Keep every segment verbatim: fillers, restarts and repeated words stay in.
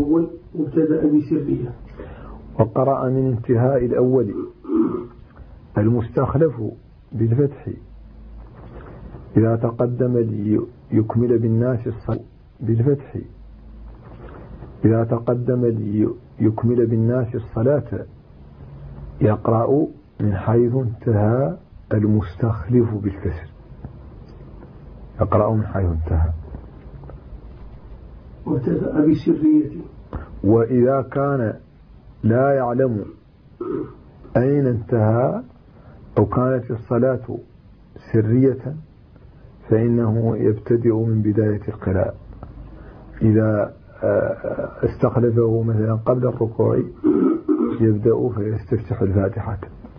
الأول وابتدأ بسرية. وقرأ من انتهاء الأول المستخلف بالفتح إذا تقدم ليكمل بالناس الصلاة بالفتح إذا تقدم ليكمل بالناس الصلاة يقرأ من حيث انتهى المستخلف بالكسر يقرأ من حيث انتهى وابتدأ بسرية. وإذا كان لا يعلم أين انتهى أو كانت الصلاة سرية فإنه يبتدئ من بداية القراءة. إذا استخلفه مثلا قبل الركوع يبدأ فيستفتح الفاتحة.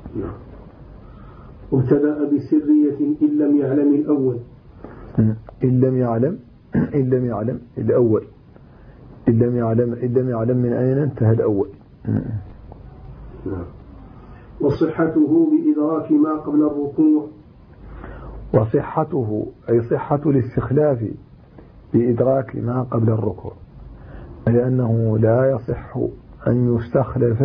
وابتدأ بسرية إن لم يعلم الأول إن لم يعلم إن لم يعلم الأول إن لم يعلم إن لم يعلم من أين انتهى الأول. وصحته بإدراك ما قبل الركوع. وصحته أي صحة الاستخلاف بإدراك ما قبل الركوع لأنه لا يصح أن يستخلف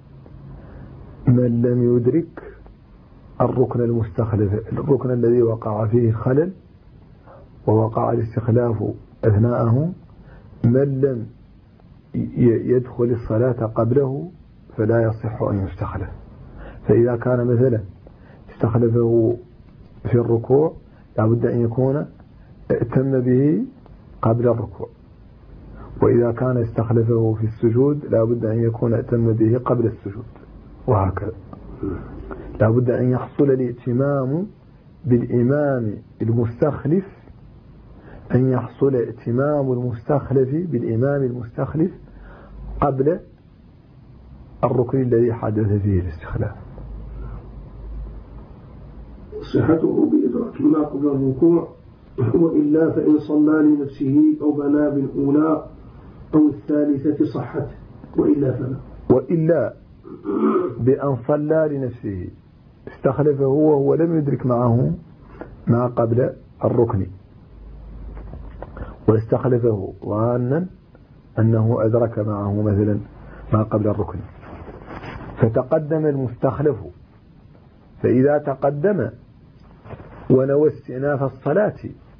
من لم يدرك الركن المستخلف الركن الذي وقع فيه خلل ووقع الاستخلاف أثناءه من لم يدخل الصلاة قبله فلا يصح أن يستخلف. فإذا كان مثلا استخلفه في الركوع لابد أن يكون اتم به قبل الركوع وإذا كان استخلفه في السجود لابد أن يكون اتم به قبل السجود وهكذا. لابد أن يحصل الائتمام بالإمام المستخلف أن يحصل ائتمام المستخلف بالإمام المستخلف قبل الركن الذي حدث فيه الاستخلاف. صحته بإدراك ما قبل الركوع وإلا فإن صلى لنفسه أو بنى بالأولى أو الثالثة صحته وإلا فلا وإلا بأن صلى لنفسه استخلفه وهو لم يدرك معه ما قبل الركن واستخلفه ظانا أنه أدرك معه مثلا ما قبل الركن فتقدم المستخلف فإذا تقدم ونوى استئناف الصلاة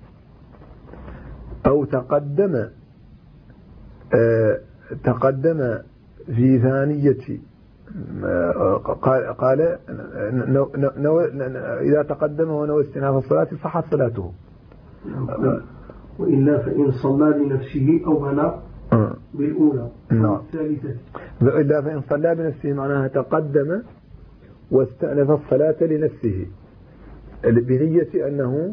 أو تقدم آه تقدم في ثانية قال, قال نو نو إذا تقدم ونوى استئناف الصلاة صحت صلاته وإلا فإن صلى لنفسه أو بنى بالأولى أو الثالثة. وإلا فإن صلى بنفسه معناها تقدم واستأنف الصلاة لنفسه بنية أنه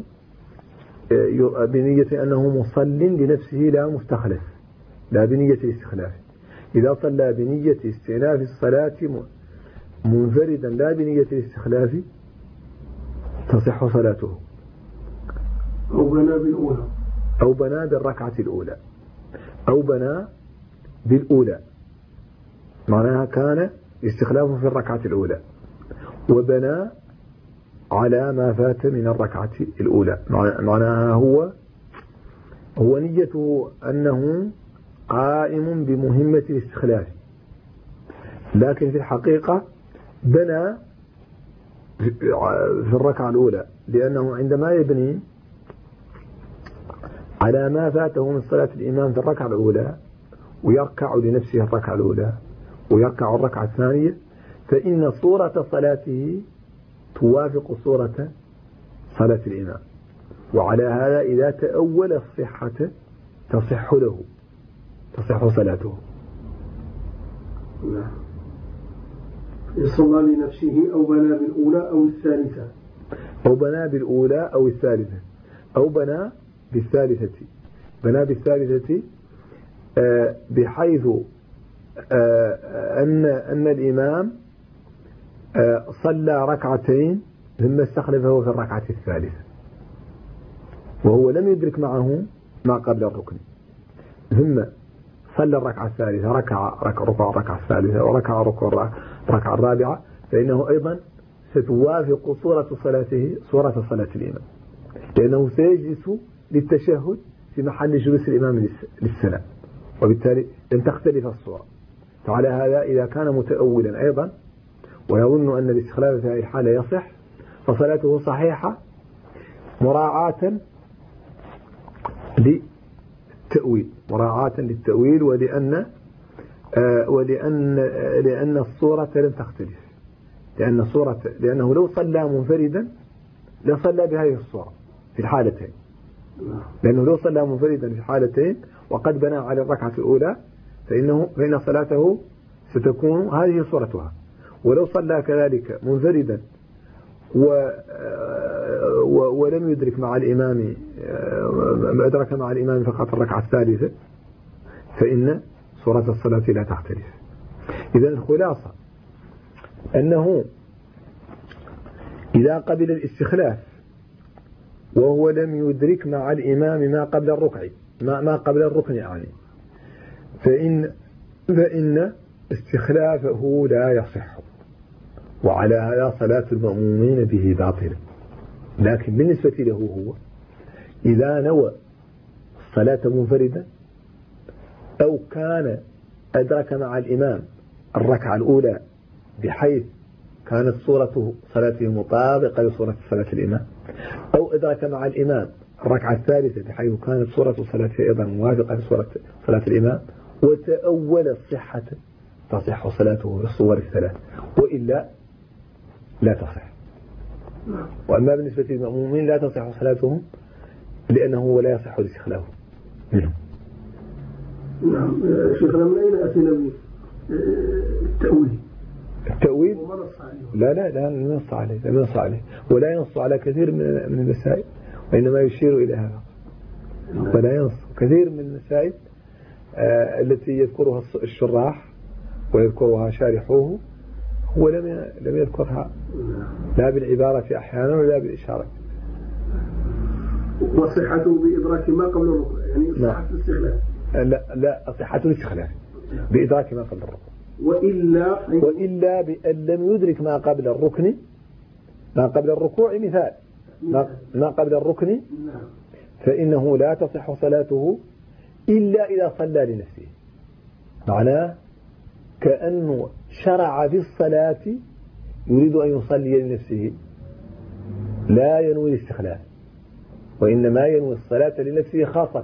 بنية أنه مصل لنفسه لا مستخلف لا بنية استخلاف. إذا صلى بنية استئناف الصلاة منفردا لا بنية الاستخلاف تصح صلاته. أو بنى بالأولى أو بنى بالركعة الأولى أو بنى بالأولى معناها كان استخلافه في الركعة الأولى وبنى على ما فات من الركعة الأولى معناها هو هو نيته أنه قائم بمهمة الاستخلاف لكن في الحقيقة بنى في الركعة الأولى لأنه عندما يبني على ما فاته من صلاة الإمام في الركعة الأولى ويركع لنفسه الركعة الأولى ويركع الركعة الثانية فإن صورة صلاته توافق صورة صلاة الإمام وعلى هذا إذا تأول الصحة تصح له تصح صلاته. نعم. صلى لنفسه أو بنى بالأولى أو الثالثة أو بنى بالأولى أو الثالثة أو بنى بالثالثة بنى بالثالثة آه بحيث آه أن أن الإمام آه صلى ركعتين ثم استخلفه في الركعة الثالثة وهو لم يدرك معه ما قبل الركن ثم صلى الركعة الثالثة ركع ركع ركع الركعة الثالثة وركع ركع الركعة الرابعة فإنه أيضا ستوافق صورة صلاته صورة صلاة الإمام لأنه سيجلس للتشهد في محل جلوس الإمام للسلام وبالتالي لن تختلف الصورة. فعلى هذا إذا كان متأولا أيضا ويظن أن الاستخلاف في هذه الحالة يصح فصلاته صحيحة مراعاة للتأويل مراعاة للتأويل ولأن آه ولأن آه لأن الصورة لم تختلف لأن صورة لأنه لو صلى منفردا لصلى بهذه الصورة في الحالتين لأنه لو صلى منفردا في الحالتين وقد بنى على الركعة الأولى فإنه فإن صلاته ستكون هذه صورتها. ولو صلى كذلك منفردا و ولم يدرك مع الإمام أدرك مع الإمام فقط الركعة الثالثة فإن صورة الصلاة لا تختلف. إذن الخلاصة أنه إذا قبل الاستخلاف وهو لم يدرك مع الإمام ما قبل الركع ما, ما قبل الركن يعني فإن, فإن استخلافه لا يصح وعلى هذا صلاة المأمومين به باطلة. لكن بالنسبة له هو إذا نوى الصلاة منفردا أو كان أدرك مع الإمام الركعة الأولى بحيث كانت صورة صلاته مطابقة لصورة صلاة الإمام أو أدرك مع الإمام الركعة الثالثة بحيث كانت صورة صلاته أيضا موافقة لصورة صلاة الإمام وتأول الصحة تصح صلاته بالصور الثلاث وإلا لا تصح. وأما بالنسبة للمأمومين لا تصح صلاتهم لأنه لا يصح الاستخلاف. نعم شيخنا من أين أتينا بالتأويل؟ التأويل لا لا لا ينص عليه لا ينص عليه ولا ينص على كثير من من المسائل وإنما يشير إلى هذا ولا ينص كثير من المسائل آه التي يذكرها الشراح ويذكرها شارحوه هو لم لم يذكرها لا بالعبارة أحيانا ولا بالإشارة. وصحته بإدراك ما قبل الركوع يعني صحة الاستخلاف لا لا صحة الاستخلاف بإدراك ما قبل الركوع وإلا وإلا بأن لم يدرك ما قبل الركن ما قبل الركوع مثال ما قبل الركن فإنه لا تصح صلاته إلا إذا صلى لنفسه. معناه كأنه شرع في الصلاة يريد أن يصلي لنفسه لا ينوي الاستخلاف وإنما ينوي الصلاة لنفسه خاصة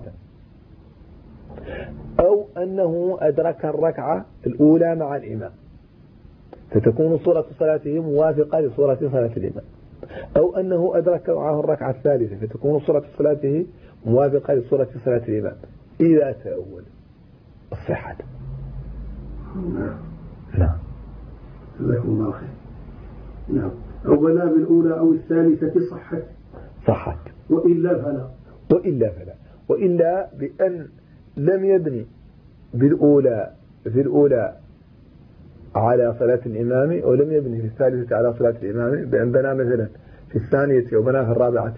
أو أنه أدرك الركعة الأولى مع الإمام فتكون صورة صلاته موافقة لصورة صلاة الإمام أو أنه أدرك معه الركعة الثالثة فتكون صورة صلاته موافقة لصورة صلاة الإمام إذا تأول الصحة. نعم نعم جزاكم الله خير. نعم أو بنى بالأولى أو الثالثة صحت صحت وإلا فلا وإلا فلا وإلا بأن لم يبني بالأولى في الأولى على صلاة الإمام ولم يبني في الثالثة على صلاة الإمام بأن بنى مثلا في الثانية وبنى في الرابعة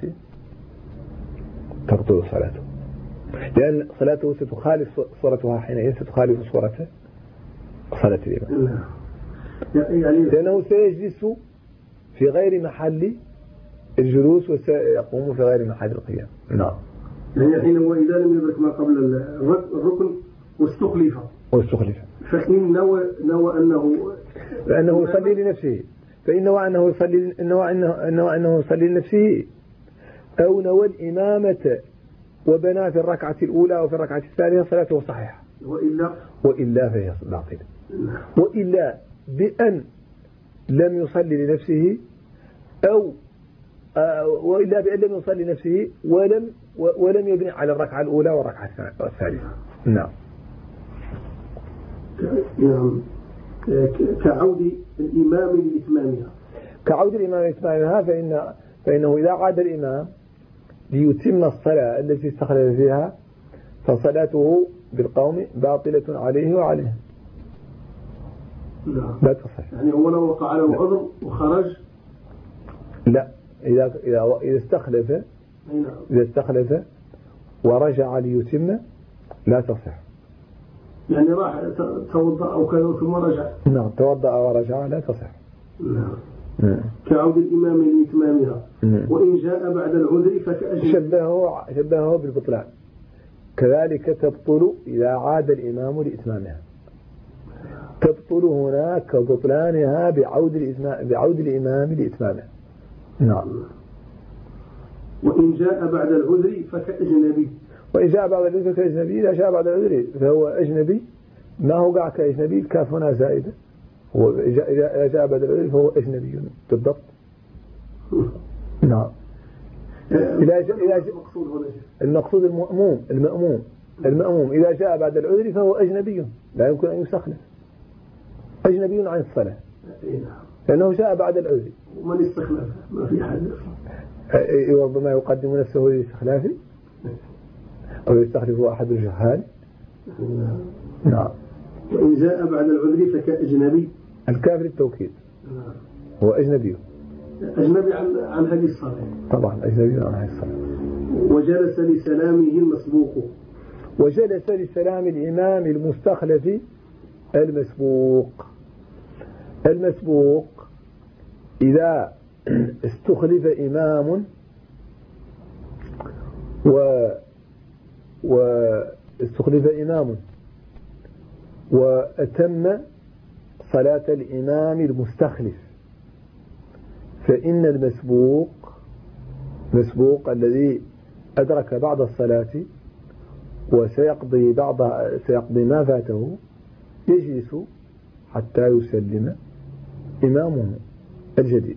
تبطل صلاته لأن صلاته ستخالف صورتها حينئذ ستخالف صورة صلاة الإمام يعني لأنه سيجلس في غير محل الجلوس وسيقوم في غير محل القيام. نعم يعني حين وإذا لم يدرك ما قبل الركن واستخلف واستخلف فإن نوى نوى أنه فإنه يصلي لنفسه فإن نوى أنه يصلي إنه أنه إنه أنه يصلي لنفسه أو نوى الإمامة وبنى في الركعة الأولى أو في الركعة الثانية صلاته صحيحة وإلا وإلا فهي باطلة وإلا بأن لم يصلي لنفسه أو وإلا بأن لم يصلي لنفسه ولم ولم يبني على الركعة الأولى والركعة الثالثة. نعم نعم كعود الإمام لإتمامها كعود الإمام لإتمامها فإن فإنه إذا عاد الإمام ليتم الصلاة التي استخلف فيها فصلاته بالقوم باطلة عليه وعليه لا, لا تصح. يعني هو لو وقع له عذر وخرج لا إذا إذا إذا استخلف إذا استخلف ورجع ليتم لا تصح. يعني راح توضأ أو كذا ثم رجع. نعم توضأ ورجع لا تصح. نعم كعود الإمام لإتمامها وإن جاء بعد العذر فكأجل شبهه شبهه بالبطلان كذلك تبطل إذا عاد الإمام لإتمامها، تبطل هنا كبطلانها بعود الإمام بعود الإمام لإتمامها. نعم. وإن جاء بعد العذر فكأجنبي. وإن جاء بعد العذر فكأجنبي. إذا جاء بعد العذر فهو أجنبي، ما هو قاع كأجنبي، الكاف هنا زائدة، إذا جاء بعد العذر فهو أجنبي بالضبط. نعم. إذا جاء إذا جاء المقصود المأموم المأموم المأموم إذا جاء بعد العذر فهو أجنبي، لا يمكن أن يستخلف، أجنبي عن الصلاة لأنه جاء بعد العذر. ومن استخلف ما في حد ربما يقدم نفسه للاستخلاف أو يستخلف أحد الجهال. نعم. وإن جاء بعد العذر فكأجنبي. الكافر التوكيد هو أجنبي، أجنبي عن عن هذه الصلاة طبعا، أجنبي عن هذه الصلاة. وجلس لسلامه المسبوق. وجلس لسلام الإمام المستخلف المسبوق. المسبوق إذا استخلف إمام و واستخلف إمام وأتم صلاة الإمام المستخلف، فإن المسبوق مسبوق الذي أدرك بعض الصلاة وسيقضي بعض سيقضي ما فاته يجلس حتى يسلم إمامه الجديد،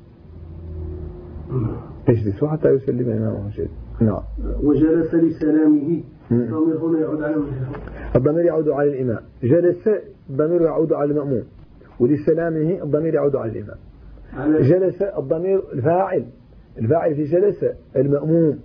يجلس حتى يسلم إمامه الجديد. نعم. وجلس لسلامه، الضمير هنا يعود على من؟ الضمير يعود على الإمام. جلس الضمير يعود على المأموم، ولسلامه الضمير يعود على الإمام. جلس الضمير الفاعل الفاعل في جلس المأموم،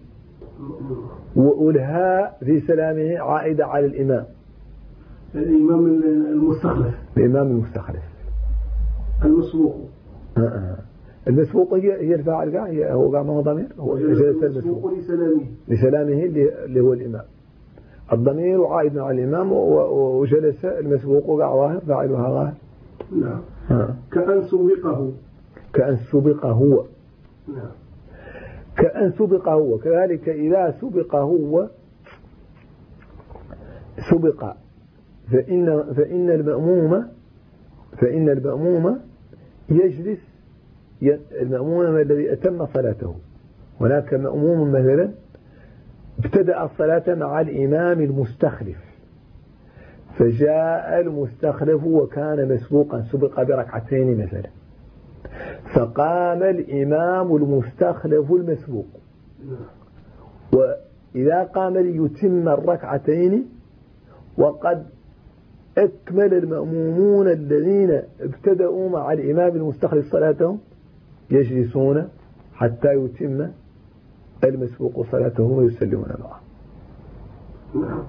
والهاء في سلامه عائدة على الإمام الإمام المستخلف الإمام المستخلف المسبوق. آه. المسبوق هي هي الفاعل قاع، هي هو قاع ما هو ضمير، هو جلس المسبوق لسلامه لسلامه اللي هو الإمام. الضمير عائد على الإمام، وجلس المسبوق قاع ظاهر، فاعلها ظاهر. نعم. آه. كأن سبقه كأن سبق هو. نعم. كأن سبق هو. كذلك إذا سبق هو سبق فإن فإن المأموم فإن المأموم يجلس، المأموم الذي أتم صلاته. هناك مأموم مثلا ابتدأ الصلاة مع الإمام المستخلف، فجاء المستخلف وكان مسبوقا، سبق بركعتين مثلا، فقام الإمام المستخلف المسبوق، وإذا قام ليتم الركعتين وقد أكمل المأمومون الذين ابتدأوا مع الإمام المستخلف صلاتهم يجلسون حتى يتم المسبوق صلاته ويسلمون معه. نعم.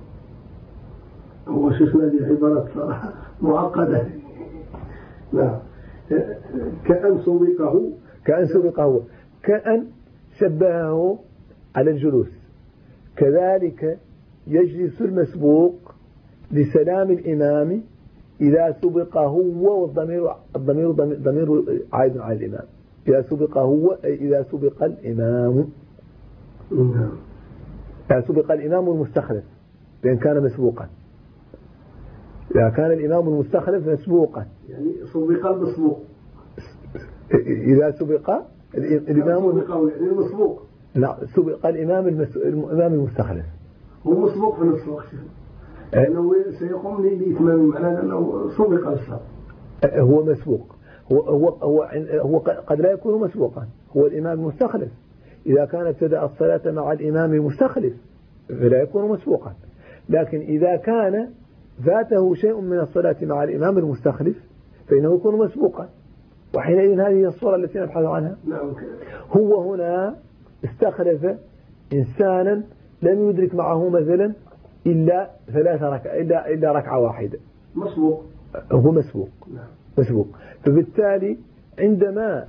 هو شيخنا هذه العبارة معقدة. نعم. كأن سبقه كأن سبقه كأن شبهه على الجلوس. كذلك يجلس المسبوق لسلام الإمام إذا سبق هو، والضمير الضمير ضمير عائد على الإمام، إذا سبق هو أي إذا سبق الإمام. نعم. إذا سبق الإمام المستخلف لأن كان مسبوقا، إذا كان الإمام المستخلف مسبوقا يعني سبق المسبوق، إذا سبق الإمام المسبوق. لا، سبق الإمام المس... الإمام المستخلف هو مسبوق في نفس الوقت، لأنه سيقوم لإتمام معناه أنه سبق الصلاة. هو مسبوق، هو هو هو هو قد لا يكون مسبوقا، هو الإمام المستخلف. إذا كان ابتدأ الصلاة مع الإمام المستخلف فلا يكون مسبوقا، لكن إذا كان فاته شيء من الصلاة مع الإمام المستخلف فإنه يكون مسبوقا، وحينئذ هذه الصورة التي نبحث عنها. هو هنا استخلف إنسانا لم يدرك معه مثلا إلا ثلاث ركعة إلا إلا ركعة واحدة، مسبوق، هو مسبوق. نعم. مسبوق. فبالتالي عندما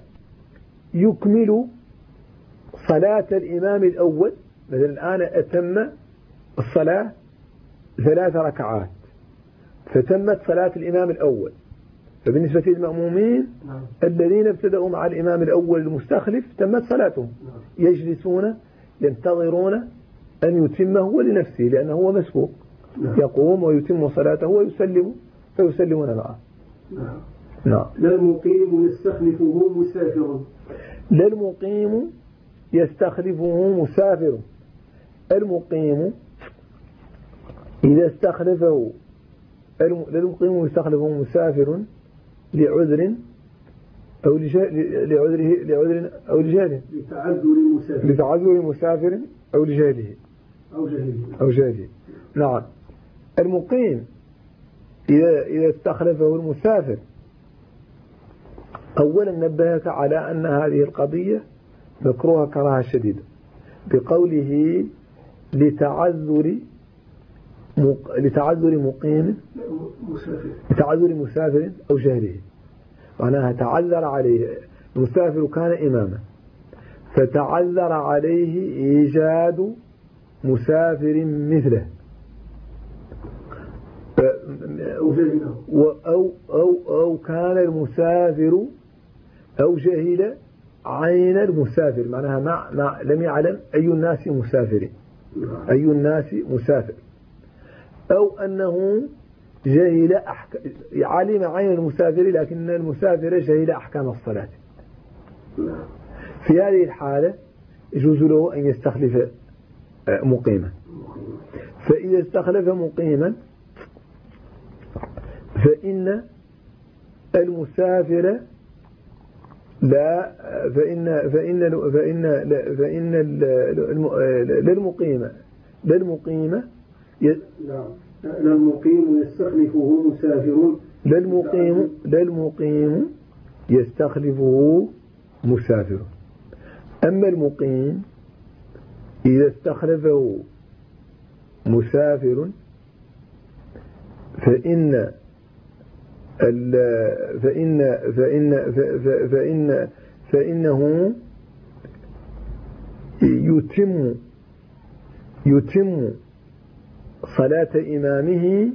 يكمل صلاة الإمام الأول، مثلا الآن أتم الصلاة ثلاث ركعات فتمت صلاة الإمام الأول، فبالنسبة للمأمومين نعم. الذين ابتدأوا مع الإمام الأول المستخلف تمت صلاتهم، نعم. يجلسون ينتظرون أن يتمه لنفسه لأنه هو مسبوق. نعم. يقوم ويتم صلاته ويسلم فيسلمون معه. نعم. نعم. لا المقيم يستخلفه مسافر. لا المقيم يستخلفه مسافر. المقيم إذا استخلفه لا المقيم يستخلفه مسافر لعذر أو لعذره لعذر أو لجهله لتعذر مسافر لتعذر مسافر أو لجهله أو جهله أو جهله. نعم. المقيم إذا إذا استخلفه المسافر أولا نبهك على أن هذه القضية مكروهة كراهة شديدة بقوله لتعذر مق... لتعذر مقيم مسافر لتعذر مسافر أو جهله. معناها تعذر عليه المسافر كان إماما فتعذر عليه إيجاد مسافر مثله أو, أو, أو, أو كان المسافر أو جهل عين المسافر. معناها مع مع لم يعلم أي الناس مسافر أي الناس مسافر أو أنه جهل أحك... علم عين المسافر لكن المسافر جهل أحكام الصلاة. في هذه الحالة يجوز له أن يستخلف مقيما. فإذا استخلف مقيما فإن المسافر لا فإن فإن فإن فإن للمقيم للمقيم للمقيم يستخلفه مسافر للمقيم للمقيم يستخلفه مسافر. أما المقيم إذا استخلفه مسافر فإن فإن فإن فإن فإنه يتم يتم صلاة إمامه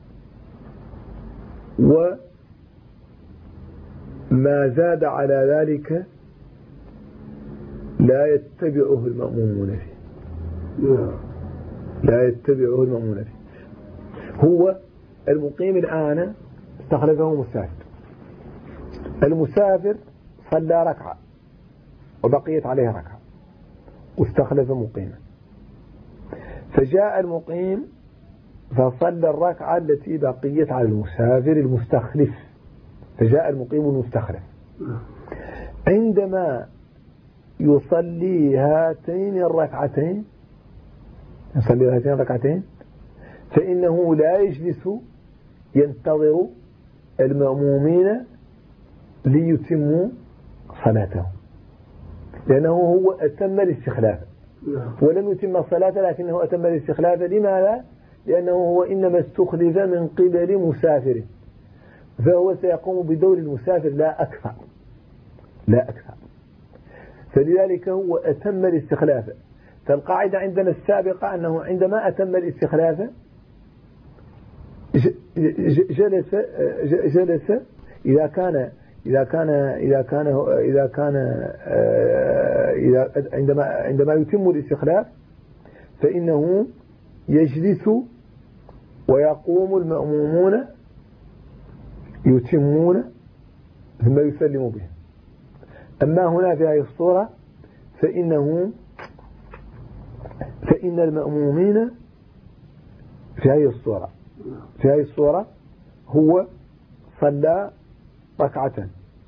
وما زاد على ذلك لا يتبعه المأمومون فيه لا يتبعه المأمومون فيه. هو المقيم الآن استخلفه مسافر. المسافر صلى ركعة وبقيت عليه ركعة واستخلف مقيما فجاء المقيم فصلى الركعة التي بقيت على المسافر المستخلف فجاء المقيم المستخلف عندما يصلي هاتين الركعتين يصلي هاتين الركعتين فإنه لا يجلس ينتظر المأمومين ليتموا صلاته لأنه هو أتم الاستخلاف ولم يتم الصلاة لكنه أتم الاستخلاف. لماذا؟ لأنه هو إنما استخلف من قبل مسافر فهو سيقوم بدور المسافر لا أكثر لا أكثر فلذلك هو أتم الاستخلاف. فالقاعدة عندنا السابقة أنه عندما أتم الاستخلاف جلس جلس إذا كان إذا كان إذا كان إذا كان إذا عندما عندما يتم الاستخلاف فإنه يجلس ويقوم المأمومون يتمون ثم يسلم بهم. أما هنا في هذه الصورة فإنه فإن المأمومين في هذه الصورة في هذه الصورة هو صلى ركعة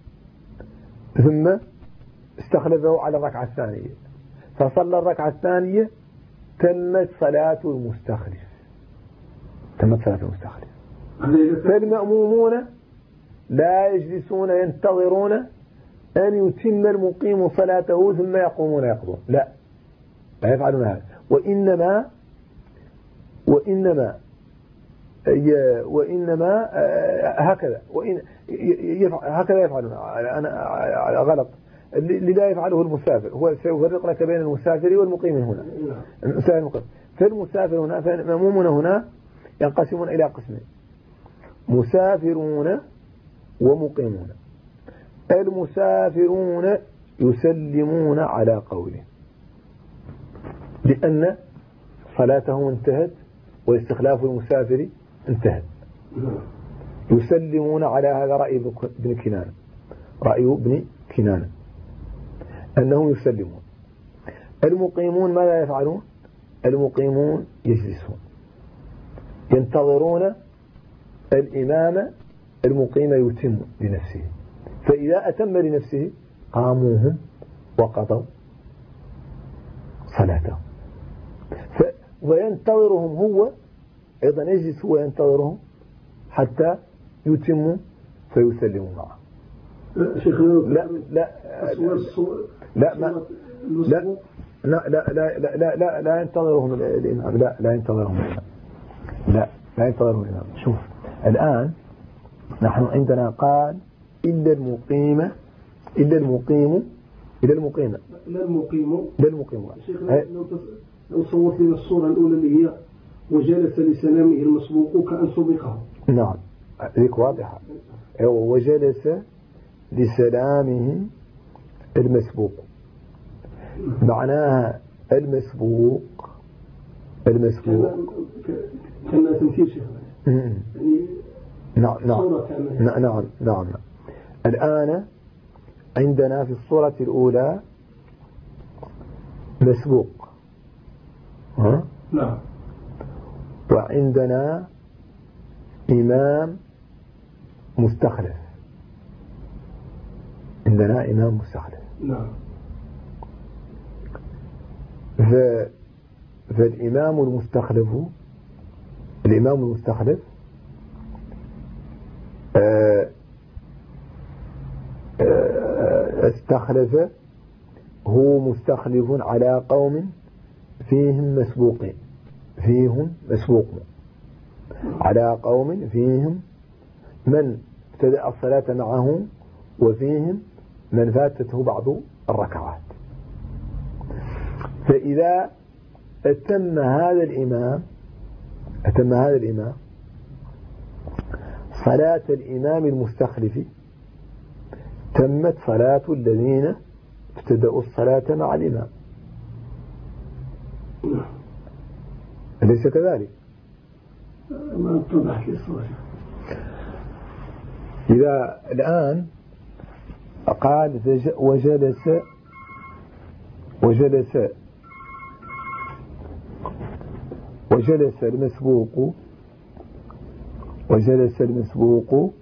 ثم استخلفه على الركعة الثانية فصلى الركعة الثانية تمت صلاة المستخلف تمت صلاة المستخلف. فالمأمومون لا يجلسون ينتظرون أن يتم المقيم صلاته ثم يقومون يقضون لا لا يفعلون هذا وإنما وإنما وإنما هكذا وإن هكذا يفعلون. أنا غلط اللي لا يفعله المسافر هو سيفرق لك بين المسافر والمقيم هنا. المسافر فالمسافر هنا فالمأمومون هنا ينقسمون إلى قسمين مسافرون ومقيمون. المسافرون يسلمون على قوله لأن صلاتهم انتهت واستخلاف المسافر انتهت. يسلمون على هذا رأي ابن كنانة، رأي ابن كنانة أنهم يسلمون. المقيمون ماذا يفعلون؟ المقيمون يجلسون ينتظرون الإمام المقيم يتم لنفسه، فإذا أتم لنفسه قاموهم وقضوا صلاتهم، وينتظرهم هو أيضا، يجلس هو ينتظرهم حتى يتموا فيسلموا معه. لا لا لا ما لا لا لا لا لا لا لا ينتظرهم الإمام، لا لا ينتظرهم الإمام، لا لا ينتظرهم الإمام. شوف الآن نحن عندنا قال إلا المقيم إلا المقيم إلا المقيم لا المقيم لا المقيم. شيخنا لو صورت لنا الصورة الأولى اللي هي وجلس لسلامه المسبوق كأن سبقه. نعم ذيك واضحة. وجلس لسلامه المسبوق، معناها المسبوق المسبوق كان تمثيل شيخنا يعني نعم نعم نعم نعم نعم. الآن عندنا في الصورة الأولى مسبوق، ها؟ نعم. وعندنا إمام مستخلف، عندنا إمام مستخلف. نعم. ف... فالإمام المستخلف الإمام المستخلف آه آه استخلف، هو مستخلف على قوم فيهم مسبوقين، فيهم مسبوقون، على قوم فيهم من ابتدأ الصلاة معه وفيهم من فاتته بعض الركعات. فإذا أتم هذا الإمام أتم هذا الإمام صلاة الإمام المستخلف، تمت صلاة الذين ابتدأوا الصلاة مع الإمام، أليس كذلك؟ ما اتضحت لي الصورة. إذا الآن قال وجلس وجلس وجلس المسبوق وجلس المسبوق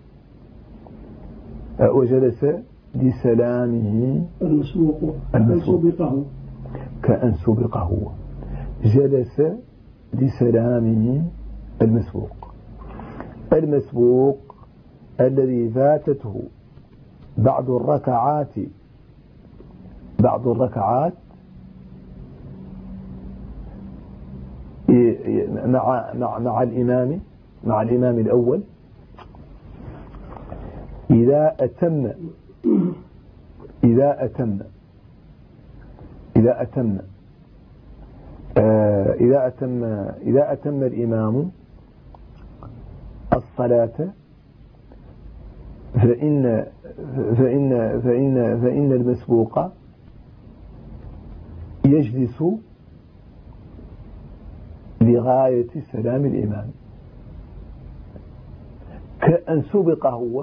وجلس لسلامه المسبوق كأن سبقه كأن سبقه جلس لسلامه المسبوق. المسبوق الذي فاتته بعض الركعات بعض الركعات مع مع مع الإمام مع الإمام الأول، إذا أتم إذا أتم إذا أتم آه إذا أتم إذا أتم الإمام الصلاة فإن فإن فإن فإن المسبوق يجلس لغاية سلام الإمام كأن سبق هو.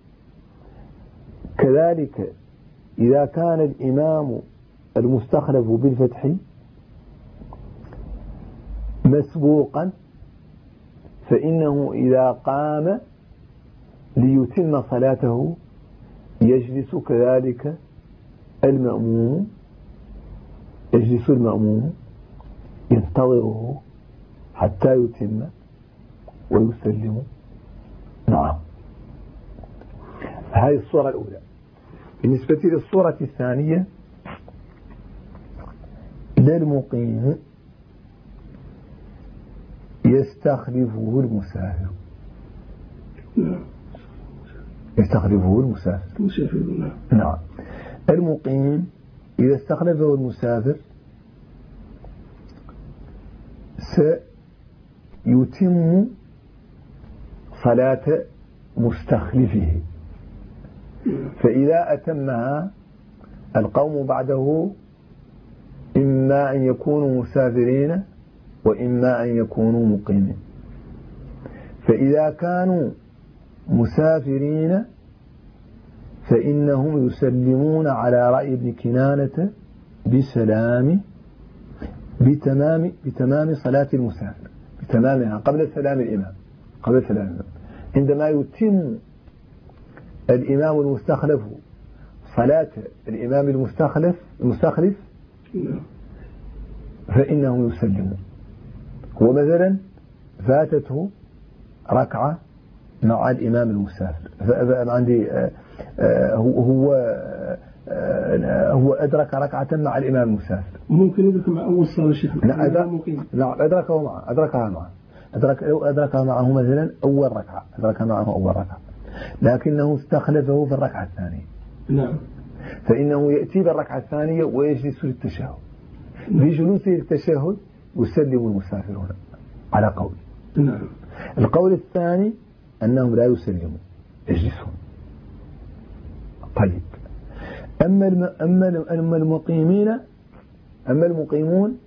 كذلك إذا كان الإمام المستخلف بالفتح مسبوقا فإنه إذا قام ليتم صلاته يجلس كذلك المأموم يجلس المأموم ينتظره حتى يتم ويسلم. نعم، هذه الصورة الأولى. بالنسبة للصورة الثانية للمقيم يستخلفه المسافر يستخلفه المسافر. نعم، المقيم إذا استخلفه المسافر سيتم صلاة مستخلفه، فإذا أتمها القوم بعده إما أن يكونوا مسافرين وإما أن يكونوا مقيمين. فإذا كانوا مسافرين فإنهم يسلمون على رأي ابن كنانة بسلام بتمام بتمام صلاة المسافر، بتمامها قبل سلام الإمام، قبل سلام الإمام. عندما يتم الإمام المستخلف صلاة الإمام المستخلف المستخلف فإنهم يسلمون. هو مثلا فاتته ركعة مع الإمام المسافر، عندي هو هو هو أدرك ركعة مع الإمام المسافر، ممكن يدرك مع أول صلاة شيخ. نعم أدركه معه أدركها معه أدرك أدركها معه مثلا أول ركعة، أدركها معه أول ركعة، لكنه استخلفه في الركعة الثانية. نعم. فإنه يأتي بالركعة الثانية ويجلس للتشهد. في جلوسه للتشهد يسلم المسافرون على قول. نعم. القول الثاني أنهم لا يسلمون، يجلسون. طيب، أما الم... أما الم... أما المقيمين أما المقيمون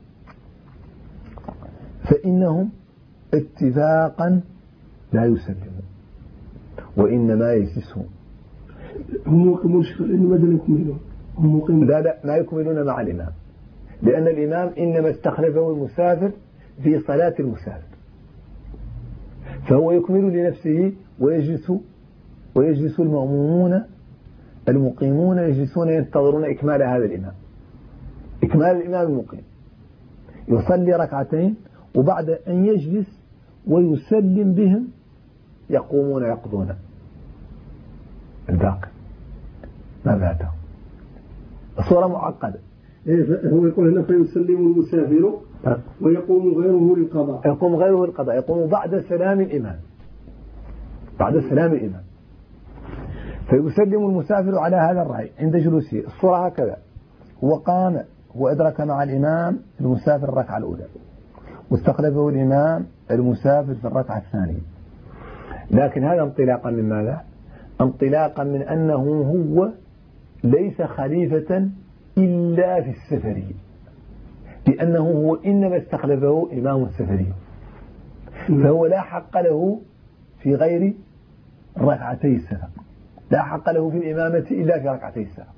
فإنهم اتفاقا لا يسلمون وإنما يجلسون. هم مقيمون لأنه ماذا يكملون؟ هم مقيمون. لا لا ما يكملون مع الإمام، لأن الإمام إنما استخلفه المسافر في صلاة المسافر، فهو يكمل لنفسه ويجلس ويجلس المأمومون المقيمون يجلسون ينتظرون إكمال هذا الإمام، إكمال الإمام المقيم. يصلي ركعتين وبعد أن يجلس ويسلم بهم يقومون يقضون الباقي ما فاتهم. الصورة معقدة. إيه، هو يقول هنا فيسلم المسافر ويقوم غيره للقضاء. يقوم غيره للقضاء، يقوم بعد سلام الإمام، بعد سلام الإمام. فيسلم المسافر على هذا الرأي عند جلوسه. الصورة هكذا: هو قام، هو أدرك مع الإمام المسافر الركعة الأولى، واستخلفه الإمام المسافر في الركعة الثانية، لكن هذا انطلاقا من ماذا؟ انطلاقا من أنه هو ليس خليفة إلا في السفر، لأنه هو إنما استخلفه إمام سفري، فهو لا حق له في غير ركعتي السفر، لا حق له في الإمامة إلا في ركعتي السفر.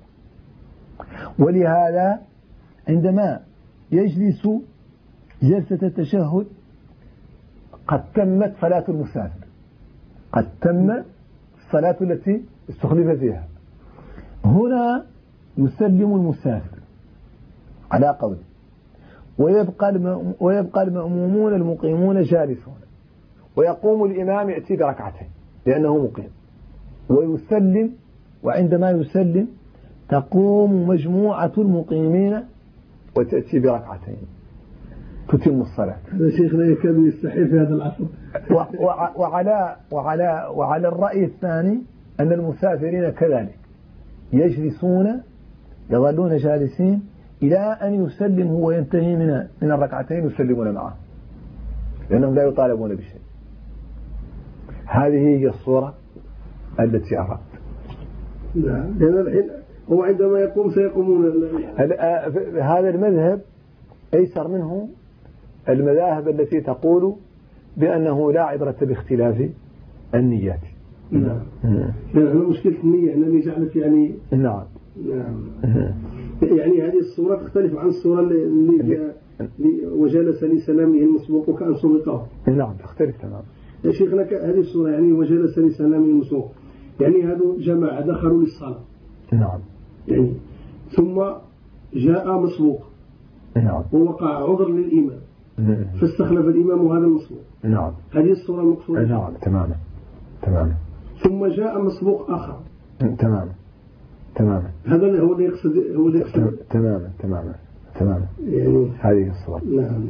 ولهذا عندما يجلس جلسة التشهد قد تمت صلاة المسافر، قد تم الصلاة التي استخلف فيها. هنا يسلم المسافر على قول، ويبقى ويبقى المأمومون المقيمون جالسون، ويقوم الإمام يأتي بركعتين لأنه مقيم ويسلم، وعندما يسلم تقوم مجموعة المقيمين وتأتي بركعتين تتم الصلاة. هذا شيخنا يكاد يستحيل في هذا العصر. وعلى وعلى وعلى الرأي الثاني أن المسافرين كذلك يجلسون، يظلون جالسين إلى أن يسلم هو وينتهي من من الركعتين يسلمون معه، لأنهم لا يطالبون بشيء. هذه هي الصورة التي أردت. نعم، لأن الحين هو عندما يقوم سيقومون. هذا المذهب أيسر منه المذاهب التي تقول بأنه لا عبرة باختلاف النيات. نعم. لأن مشكلة النية أنني جعلت يعني. نعم. نعم. يعني هذه الصورة تختلف عن الصورة اللي وجلس لسلامه المسبوق وكأن سبقه. نعم، تختلف تماما. يا شيخنا هذه الصورة يعني وجلس لسلامه المسبوق، يعني هذا جماعة دخلوا للصلاة. نعم. يعني ثم جاء مسبوق. نعم. ووقع عذر للإمام. نعم. فاستخلف الإمام هذا المسبوق. نعم. هذه الصورة المقصودة. نعم، تماما تماما. ثم جاء مسبوق آخر. تماما تماما. هذا هو اللي يقصد هو اللي يقصد. تماما تماما تماما. يعني هذه الصورة. نعم.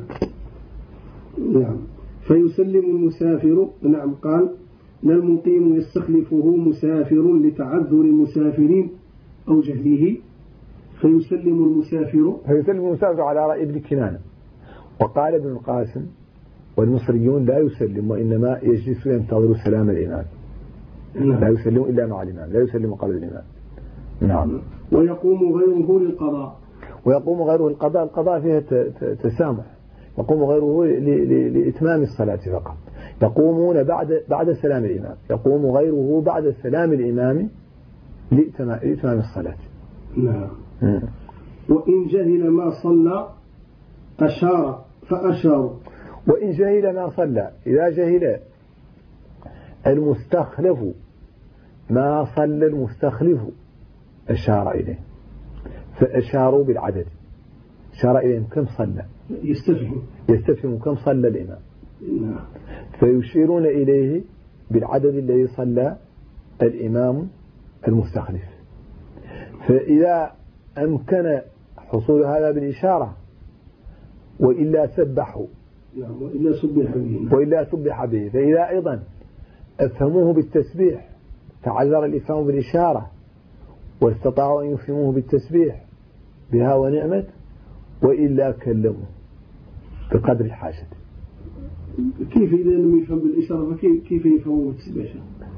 نعم. فيسلم المسافر. نعم. قال: لا المقيم يستخلفه مسافر لتعذر المسافرين أو جهله، فيسلم المسافر فيسلم المسافر على رأي ابن كنانة. وقال ابن القاسم: والمصريون لا يسلم وإنما يجلس ينتظر سلام الإمام. نعم. لا يسلم إلا مع الإمام، لا يسلم قبل الإمام. نعم. ويقوم غيره للقضاء. ويقوم غيره القضاء. القضاء فيها تسامح، يقوم غيره لإتمام الصلاة فقط. يقومون بعد بعد سلام الإمام، يقوم غيره بعد سلام الإمام لإتمام الصلاة. نعم. وإن جهل ما صلى أشار فأشار. وإن جهل ما صلى، إذا جهل المستخلف ما صلى المستخلف أشار إليه، فأشاروا بالعدد، أشار إليهم كم صلى، يستفهم يستفهم كم صلى الإمام. نعم. فيشيرون إليه بالعدد الذي صلى الإمام المستخلف. فإذا أمكن حصول هذا بالإشارة وإلا سبحوا، نعم، وإلا سبح به، وإلا سبح به. فإذا أيضا أفهموه بالتسبيح تعذر الإفهام بالإشارة واستطاعوا أن يفهموه بالتسبيح بها ونعمت، وإلا كلموا بقدر الحاجة. كيف إذا لم يفهم بالإشارة فكيف كيف يفهموا بالتسبيح؟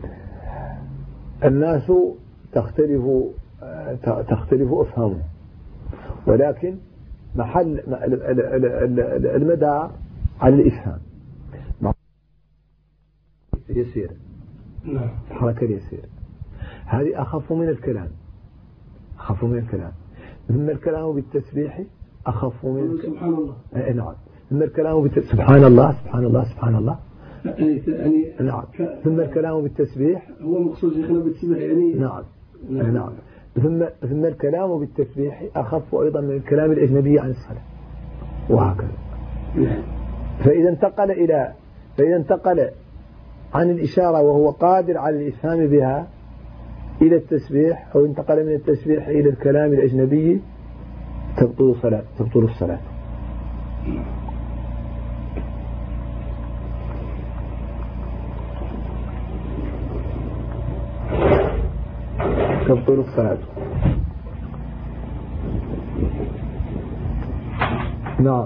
الناس تختلف تختلف أفهامه، ولكن محل المدار على الإفهام يسير. نعم. الحركة اليسير هذه أخف من الكلام، أخف من الكلام. ثم الكلام بالتسبيح أخف من سبحان الله. نعم. ثم الكلام بالتسبيح سبحان الله سبحان الله سبحان الله. يعني نعم. ثم الكلام بالتسبيح هو مقصود شيخنا بالتسبيح يعني. نعم. نعم. نعم. ثم ثم الكلام بالتسبيح أخف أيضا من الكلام الأجنبي عن الصلاة، وهكذا. فإذا انتقل إلى فإذا انتقل عن الإشارة وهو قادر على الإفهام بها إلى التسبيح، أو انتقل من التسبيح إلى الكلام الأجنبي، تبطل الصلاة تبطل الصلاة. تبطل الصلاة. نعم.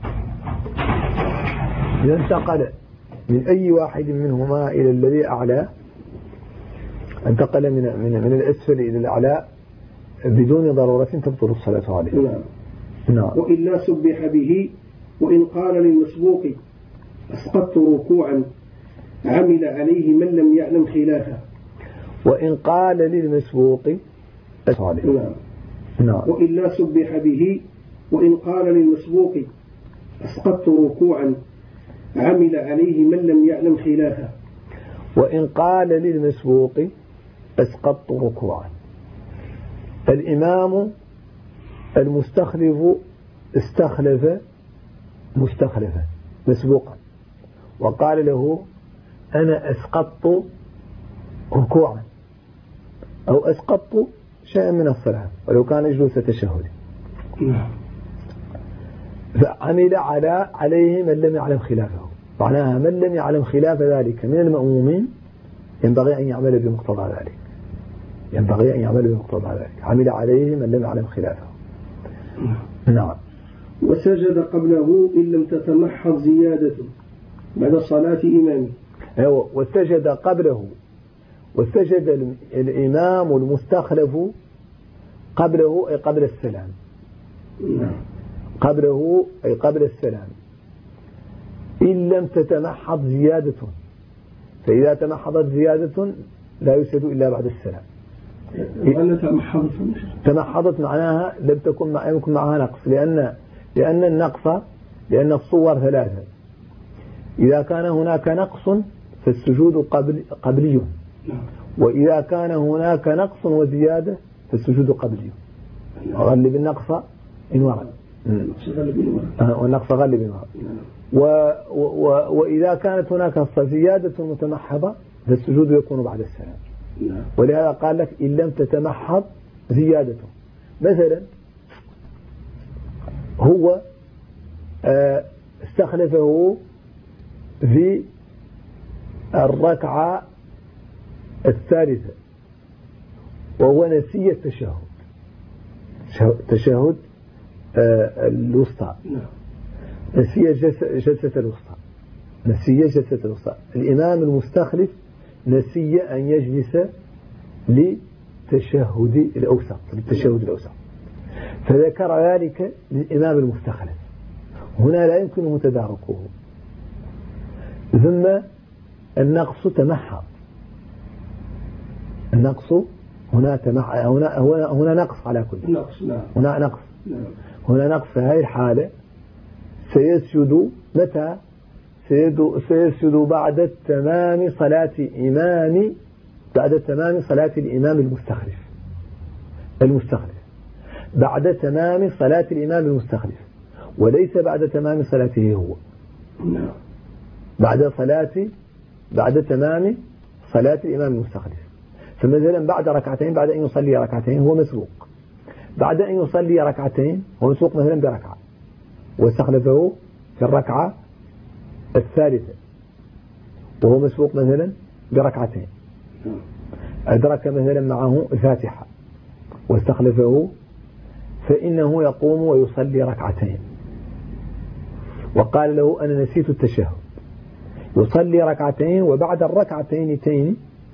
إذا انتقل من أي واحد منهما إلى الذي أعلى، انتقل من من من الأسفل إلى الأعلى بدون ضرورة تبطل الصلاة عليه. نعم. نعم. وإلا سبح به، وإن قال للمسبوق أسقطت ركوعا عمل عليه من لم يعلم خلافه. وإن قال للمسبوق أسقطت. نعم. نعم. وإلا سبح به، وإن قال للمسبوق أسقطت ركوعا عمل عليه من لم يعلم خلافه. وإن قال للمسبوق أسقطت ركوعا، الإمام المستخلف استخلف مستخلفا مسبوقا وقال له أنا أسقطت ركوعا أو أسقطت شيئا من الصلاة ولو كان جلوس تشهد، فعمل على عليه من لم يعلم خلافه. معناها من لم يعلم خلاف ذلك من المأمومين ينبغي أن يعمل بمقتضى ذلك، ينبغي أن يعمل بمقتضى ذلك. عمل عليه من لم يعلم خلافه. نعم. وسجد قبله إن لم تتمحض زيادة بعد صلاة إمامه. أيوة. وسجد قبله، وسجد الإمام المستخلف قبله أي قبل السلام. قبله أي قبل السلام إن لم تتمحض زيادة، فإذا تمحضت زيادة لا يسجد إلا بعد السلام. تمحضت تمحضت معناها لم تكن مع يمكن معها نقص، لأن لأن النقص لأن الصور ثلاثة. إذا كان هناك نقص فالسجود قبل قبلي، وإذا كان هناك نقص وزيادة فالسجود قبلي. غلب النقص إن ورد، والنقص غلب إن ورد. و و وإذا كانت هناك زيادة متمحضة فالسجود يكون بعد السلام. ولهذا قال لك إن لم تتمحض زيادة. مثلا هو استخلفه في الركعة الثالثة وهو نسي التشهد، تشهد الوسطى، نسي جلسة الوسطى، نسي جلسة الوسطى. الإمام المستخلف نسي أن يجلس لتشهد الأوسط، للتشهد الأوسط، فذكر ذلك للإمام المستخلف هنا لا يمكنه تداركه. ثم النقص تمحض، النقص هنا تمحض، هنا هنا هنا نقص على كل نقص. نعم. هنا نقص. نعم. هنا نقص. في هذه الحالة سيسجد متى؟ سيسجد بعد تمام صلاة إمام بعد تمام صلاة الإمام المستخلف المستخلف بعد تمام صلاة الإمام المستخلف، وليس بعد تمام صلاته هو. نعم. بعد صلاة بعد تمام صلاة الإمام المستخلف. فمثلا بعد ركعتين، بعد أن يصلي ركعتين هو مسبوق، بعد أن يصلي ركعتين هو مسبوق مثلا بركعة واستخلفه في الركعة الثالثة وهو مسبوق مثلا بركعتين، أدرك مثلا معه الفاتحة واستخلفه، فإنه يقوم ويصلي ركعتين، وقال له أنا نسيت التشهد، يصلي ركعتين وبعد الركعتين تين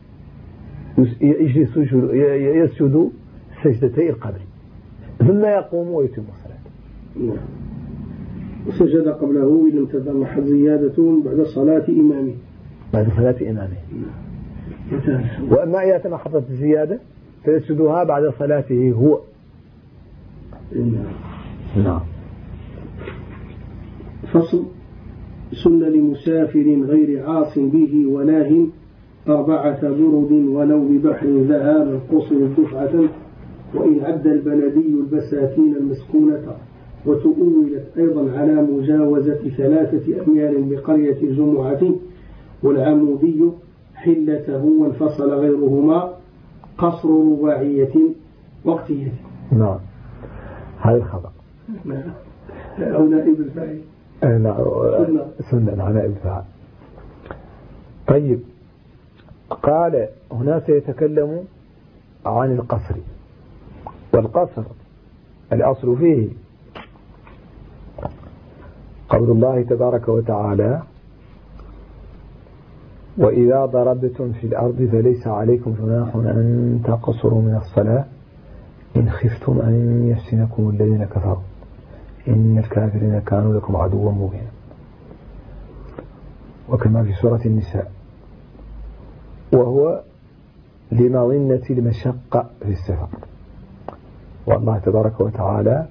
يجلس يسجد سجدتي القبر ثم يقوم ويتم الصلاة. نعم. وسجد قبله إن لم تتمحض زيادة بعد صلاة إمامه بعد صلاة إمامه. وأما إذا تمحضت الزيادة فيسجدها بعد صلاته هو. نعم. فصل. سن لمسافر غير عاص به ولاه أربعة برد ولو ببحر ذهاب قصر دفعة، وإن عد البلدي البساتين المسكونة، وتؤولت أيضا على مجاوزة ثلاثة أميال بقرية الجمعة، والعمودي حلته وانفصل غيرهما قصر رباعية وقتية. نعم. هذا الخبر. نعم. أو نائب الفاعل. نعم. سنة على نائب الفاعل. طيب، قال هنا سيتكلم عن القصر، والقصر الأصل فيه قول الله تبارك وتعالى وإذا ضربتم في الأرض فليس عليكم جناح أن تقصروا من الصلاة إن خفتم أن يفتنكم الذين كفروا إن الكافرين كانوا لكم عدوا مبينا، وكما في سورة النساء، وهو لمظنة المشقة في السفر. والله تبارك وتعالى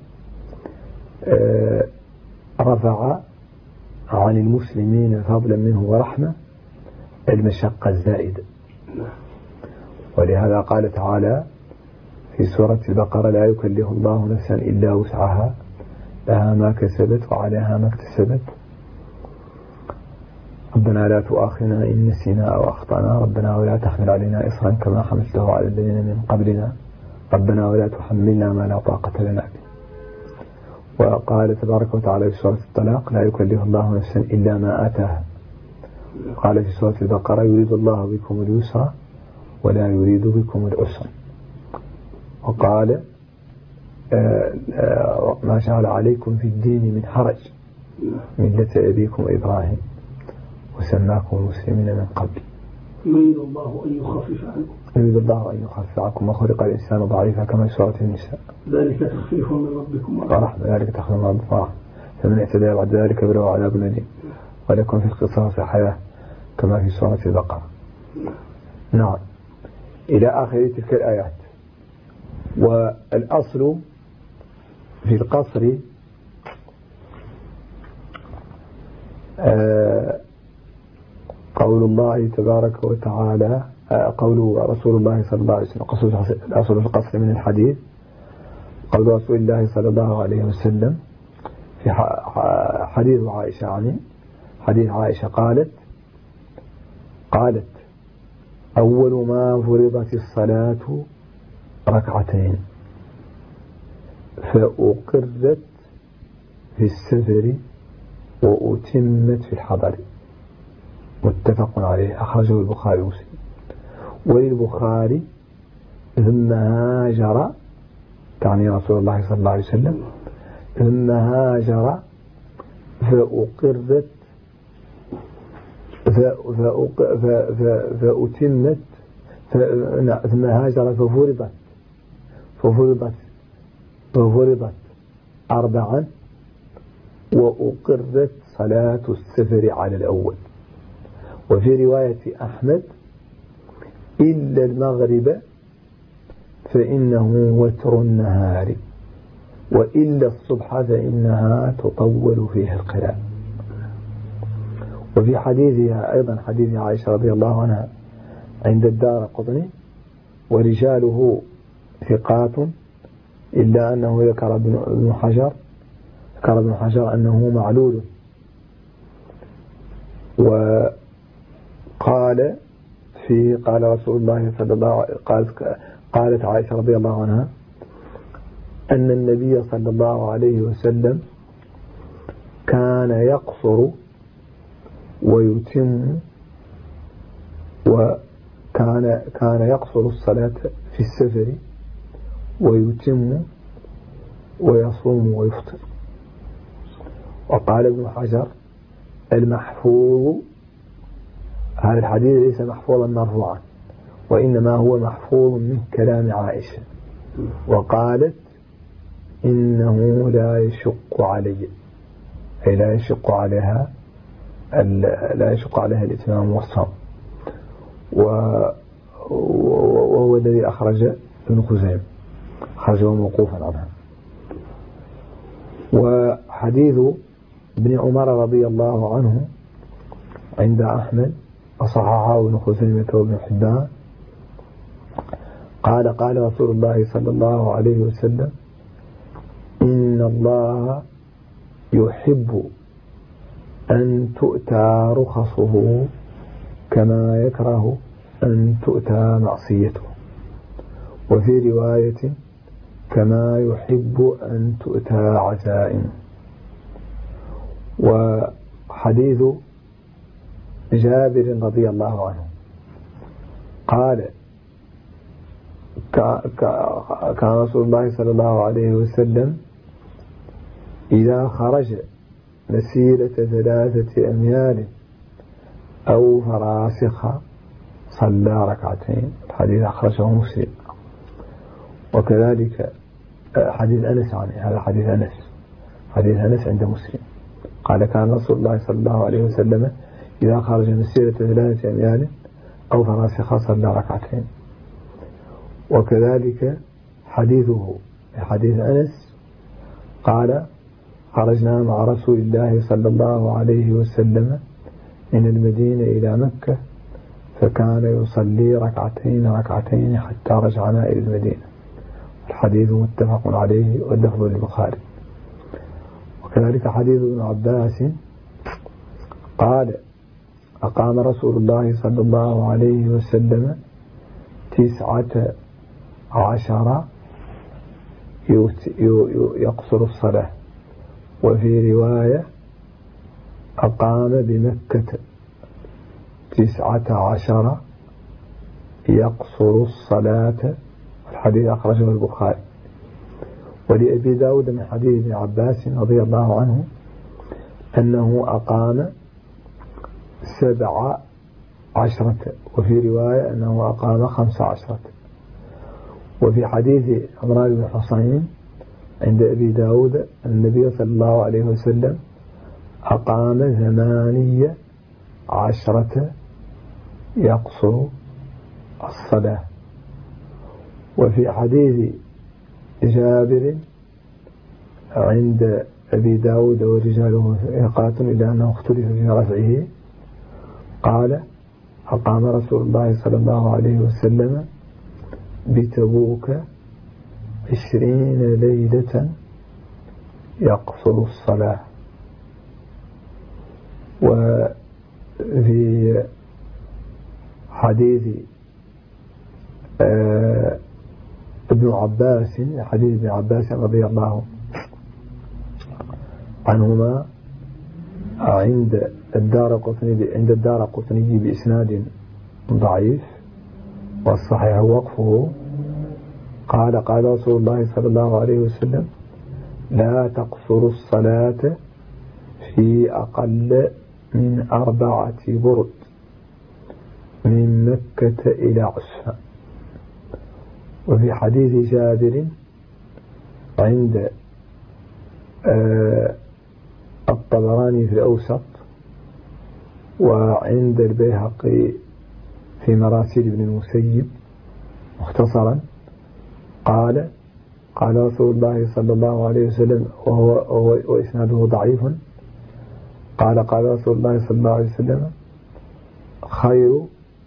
رفع عن المسلمين فضلا منه ورحمة المشقة الزائدة، ولهذا قال تعالى في سورة البقرة لا يكلف الله نفسا إلا وسعها لها ما كسبت وعليها ما اكتسبت ربنا لا تؤاخذنا إن نسينا أو أخطأنا ربنا ولا تحمل علينا إصرا كما حملته على الذين من قبلنا ربنا ولا تحملنا ما لا طاقة لنا به. وقال تبارك وتعالى في سورة الطلاق لا يكلف الله نفسا إلا ما آتاها. قال في سورة البقرة يريد الله بكم اليسر ولا يريد بكم العسر. وقال آآ آآ ما جعل عليكم في الدين من حرج ملة أبيكم إبراهيم وسماكم المسلمين من قبل يريد الله أن يخفف عنكم يريد الله أن يخفف عنكم وخلق الإنسان ضعيفا كما في سورة النساء ذلك تخفيف من ربكم ورحمة ذلك تخفيف من ربكم ورحمة فمن اعتدى بعد ذلك فله عذاب أليم ولكم في القصاص حياة كما في سورة البقرة. نعم إلى آخر تلك الآيات. والأصل في القصر آه قول الله تبارك وتعالى آه قول رسول الله صلى الله عليه وسلم الأصل في القصر من الحديث قول رسول الله صلى الله عليه وسلم في حديث عائشة عني حديث عائشة قالت قالت أول ما فرضت الصلاة ركعتين فأقرت في السفر وأتمت في الحضر متفق عليه أخرجه البخاري ومسلم. وللبخاري ثم هاجر تعني رسول الله صلى الله عليه وسلم ثم هاجر فأقرت فأتمت ثم هاجر ففرضت ففرضت ففرضت أربعا وأقرت صلاة السفر على الأول. وفي رواية أحمد إلا المغرب فإنه وتر النهار وإلا الصبح فإنها تطول فيها القراءة. وفي حديثها أيضا حديث عائشة رضي الله عنها عند الدارقطني ورجاله ثقات إلا أنه ذكر ابن حجر ذكر ابن حجر أنه معلول. وقال في قال رسول الله صلى الله عليه وسلم قالت عائشة رضي الله عنها أن النبي صلى الله عليه وسلم كان يقصر ويتم وكان كان يقصر الصلاة في السفر ويتم ويصوم ويفطر. وقال ابن حجر المحفوظ هذا الحديث ليس محفوظا مرفوعا وإنما هو محفوظ من كلام عائشة، وقالت إنه لا يشق علي أي لا يشق عليها لا يشق عليها الإتمام والصوم. وهو الذي أخرج ابن خزيمة أخرجه موقوفا عنها. وحديث ابن عمر رضي الله عنه عند أحمد وصححه ابن خزيمة وابن حبان قال قال رسول الله صلى الله عليه وسلم إن الله يحب أن تؤتى رخصه كما يكره أن تؤتى معصيته، وفي رواية كما يحب أن تؤتى عزائمه. وحديث جابر رضي الله عنه قال كان رسول الله صلى الله عليه وسلم إذا خرج مسيرة ثلاثة أميال أو فراسخ صلى ركعتين. الحديث أخرجه مسلم. وكذلك حديث أنس عنه هذا حديث أنس حديث أنس عند مسلم قال كان رسول الله صلى الله عليه وسلم إذا خرج مسيرة ثلاثة أميال أو فراسخ صلى ركعتين. وكذلك حديثه حديث أنس قال خرجنا مع رسول الله صلى الله عليه وسلم من المدينة إلى مكة فكان يصلي ركعتين ركعتين حتى رجعنا إلى المدينة. الحديث متفق عليه واللفظ للبخاري. وكذلك حديث ابن عباس قال أقام رسول الله صلى الله عليه وسلم تسعة عشر يقصر الصلاة. وفي رواية أقام بمكة تسعة عشر يقصر الصلاة. الحديث أخرجه البخاري. ولأبي داود من حديث ابن عباس رضي الله عنه أنه أقام سبع عشرة، وفي رواية أنه أقام خمس عشرة. وفي حديث عمران بن حصين عند أبي داود النبي صلى الله عليه وسلم أقام ثمانية عشرة يقصر الصلاة. وفي حديث جابر عند أبي داود ورجاله ثقات إلا أنه اختلف في رفعه قال أقام رسول الله صلى الله عليه وسلم بتبوك عشرين ليلة يقصر الصلاة. وفي حديث آه ابن عباس حديث ابن عباس رضي الله عنهما عند الدارقطني عند الدارقطني بإسناد ضعيف والصحيح وقفه قال قال رسول الله صلى الله عليه وسلم لا تقصر الصلاة في أقل من أربعة برد من مكة إلى عسفان. وفي حديث جابر عند الطبراني في الأوسط، وعند البيهقي في مراسيل ابن المسيب مختصرا قال قال رسول الله صلى الله عليه وسلم وهو, وهو وإسناده ضعيف، قال قال رسول الله صلى الله عليه وسلم: خير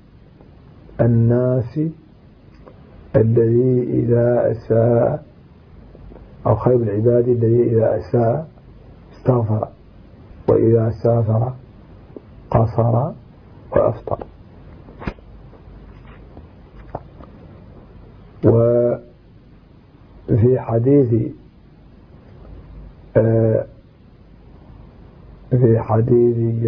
الناس الذي إذا أساء، أو خير العباد الذي إذا أساء استغفر، وإذا سافر قصر وأفطر. وفي حديث في حديث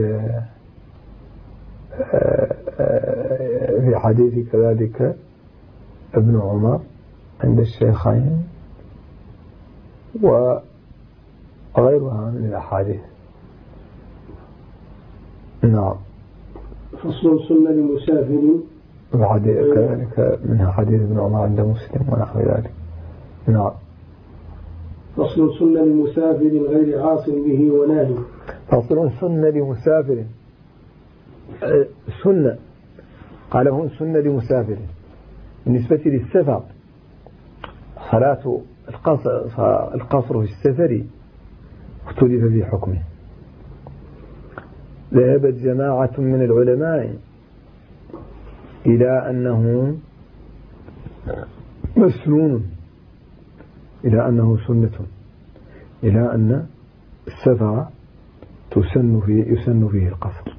في حديث كذلك ابن عمر عند الشيخين وغيرها من الأحاديث. نعم. فصل سنة لمسافر، كذلك منها حديث ابن عمر عند مسلم ونحو ذلك. نعم. فصل سنة لمسافر غير عاص به وناهي. فصل سنة لمسافر، سنة قال هون سنة لمسافر بالنسبة للسفر، صلاة القصر, القصر في السفر اختلف في حكمه. ذهبت جماعة من العلماء إلى أنه مسنون، إلى أنه سنة، إلى أن السفر تسن فيه يسن فيه القصر.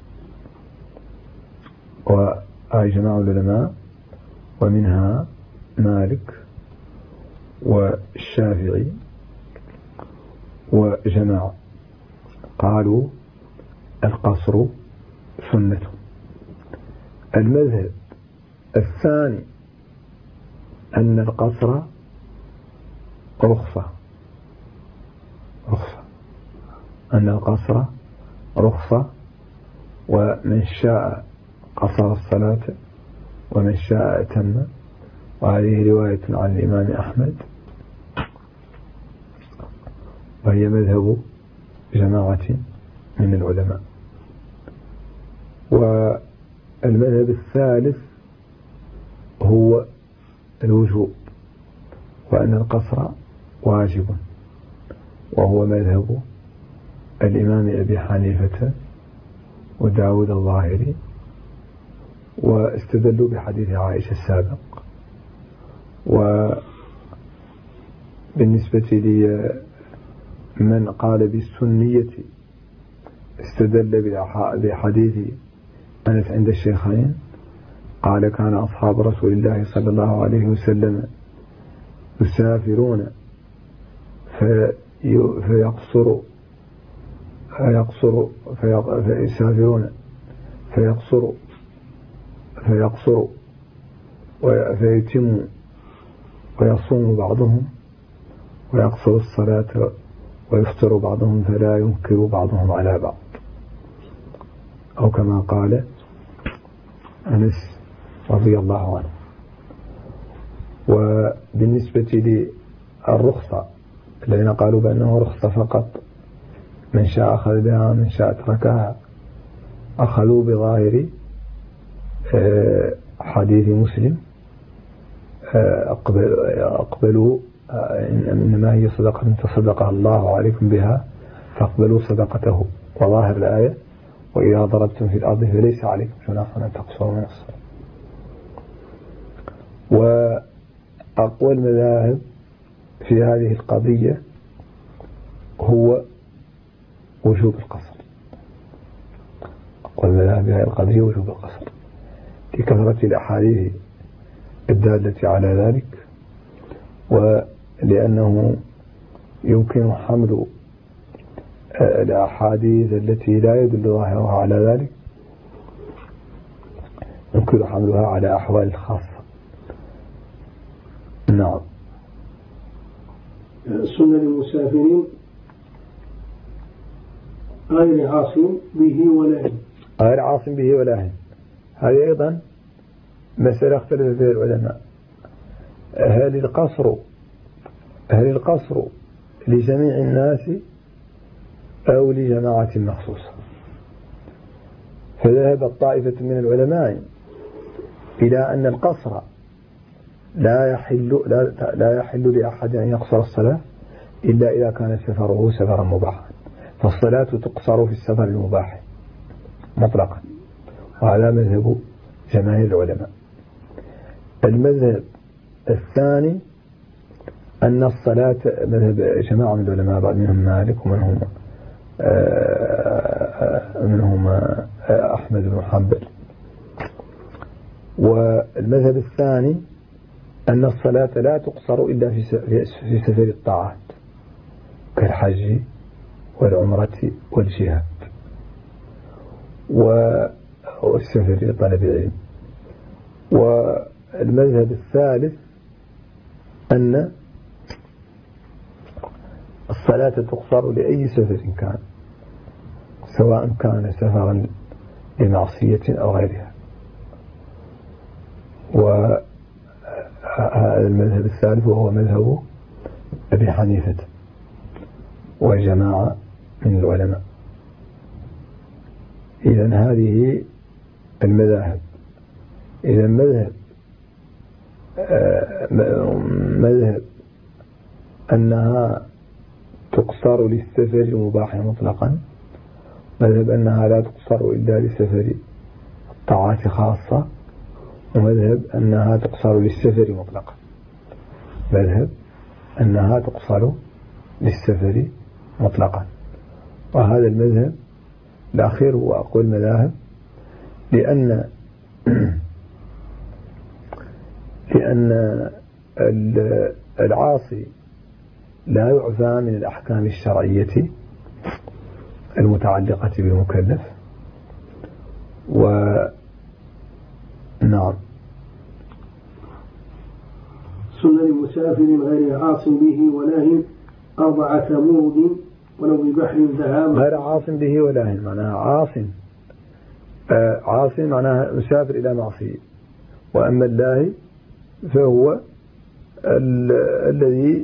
وهي جماعة العلماء ومنها مالك والشافعي وجماعة قالوا القصر سنة. المذهب الثاني أن القصر رخصة رخصة أن القصر رخصة، ومن شاء قصر الصلاة ومن شاء أتم. وهذه رواية عن الإمام أحمد، وهي مذهب جماعة من العلماء. والمذهب الثالث هو الوجوب، وأن القصر واجب، وهو مذهب الإمام أبي حنيفة وداود الظاهري، واستدلوا بحديث عائشة السابق. وبالنسبة لي من قال بالسنية استدل بحديث أنس عند الشيخين، قال كان أصحاب رسول الله صلى الله عليه وسلم يسافرون فيقصر فيقصر فيسافرون فيقصر فيقصر فيتم ويصوم بعضهم ويقصر الصلاة ويفطر بعضهم فلا ينكر بعضهم على بعض، أو كما قال أنس رضي الله عنه. وبالنسبة للرخصة الذين قالوا بأنه رخصة فقط، من شاء أخذ بها من شاء تركها، أخذوا بظاهر حديث مسلم أقبلوا إنما هي صدقة تصدقها الله عليكم بها فاقبلوا صدقته، وظاهر الآية وإذا ضربتم في الأرض فليس عليكم جناح أن تقصروا من الصلاة. وأقوى المذاهب في هذه القضية هو وجوب القصر. أقوى المذاهب في هذه القضية وجوب القصر لكثرة الأحاديث الدالة على ذلك، ولأنه يمكن حمل الأحاديث التي لا يدل ظاهرها على ذلك، يمكن حملها على أحوال خاصة. نعم. سنة للمسافرين غير عاصم به ولا غير عاصم به ولا هم. هذه أيضا مسألة اختلف فيها العلماء. هل القصر هل القصر لجميع الناس أو لجماعة مخصوصة. فذهب طائفة من العلماء إلى أن القصر لا يحل لا, لا يحل لأحد أن يقصر الصلاة إلا إذا كان سفره سفرا مباحا، فالصلاة تقصر في السفر المباح مطلقا، وهذا مذهب جماهير العلماء. المذهب الثاني أن الصلاة مذهب جماعة من العلماء، بعض منهم مالك ومنهم منهم أحمد بن حنبل. والمذهب الثاني أن الصلاة لا تقصر إلا في سفر الطاعات كالحج والعمرة والجهاد والسفر لطلب العلم. والمذهب الثالث أن الصلاة تقصر لأي سفر كان، سواء كان سفرا لمعصية أو غيرها. وهذا المذهب الثالث وهو مذهب أبي حنيفة وجماعة من العلماء. إذن هذه المذاهب. إذن مذهب مذهب أنها تقصر للسفر المباح مطلقا، مذهب أنها لا تقصر إلا لسفر الطاعات خاصة، ومذهب أنها تقصر للسفر مطلقا، مذهب أنها تقصر للسفر مطلقا. وهذا المذهب الأخير هو أقوى المذاهب، لأن لأن العاصي لا يعفى من الأحكام الشرعية المتعلقة بالمكلف. ونعم. سنن المسافر غير عاص به ولاهٍ أربعة برد ولو ببحر ذهاب. غير عاص به ولاهٍ معناها عاص آه عاص معناها مسافر إلى معصية. وأما اللاهي فهو ال الذي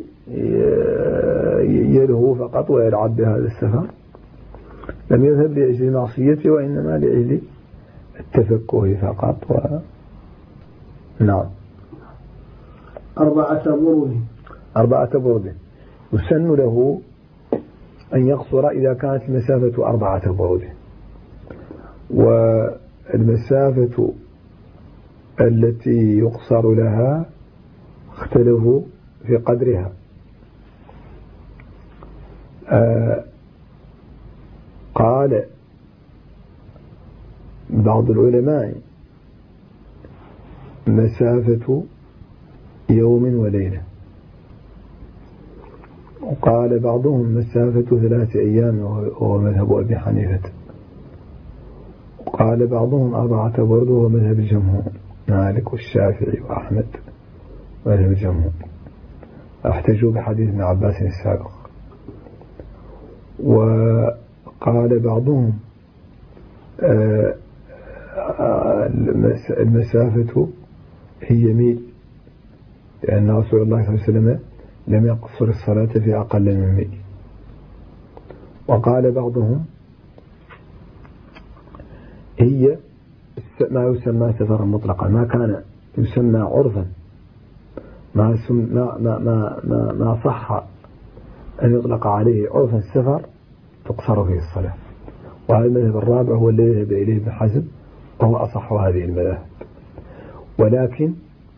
يلهو فقط ويلعب بهذا السفر، لم يذهب لأجل معصيته وإنما لأجل التفكه فقط. و... نعم. أربعة برد أربعة برد يسن له أن يقصر إذا كانت المسافة أربعة برد. والمسافة التي يقصر لها اختلفوا في قدرها. آه قال بعض العلماء مسافة يوم وليلة، وقال بعضهم مسافة ثلاثة أيام وهو مذهب أبي حنيفة، وقال بعضهم أربعة برد وهو مذهب الجمهور مالك والشافعي وأحمد مذهب الجمهور، احتجوا بحديث ابن عباس السابق. وقال بعضهم المسافة هي ميل، لأن رسول الله صلى الله عليه وسلم لم يقصر الصلاة في أقل من ميل. وقال بعضهم هي ما يسمى سفرا مطلقا، ما كان يسمى عرفا، ما ما ما ما ما صح أن يطلق عليه عرفا السفر تقصر فيه الصلاة. وهذا المذهب الرابع هو الذي ذهب إليه ابن حزم وهو أصح هذه المذاهب. ولكن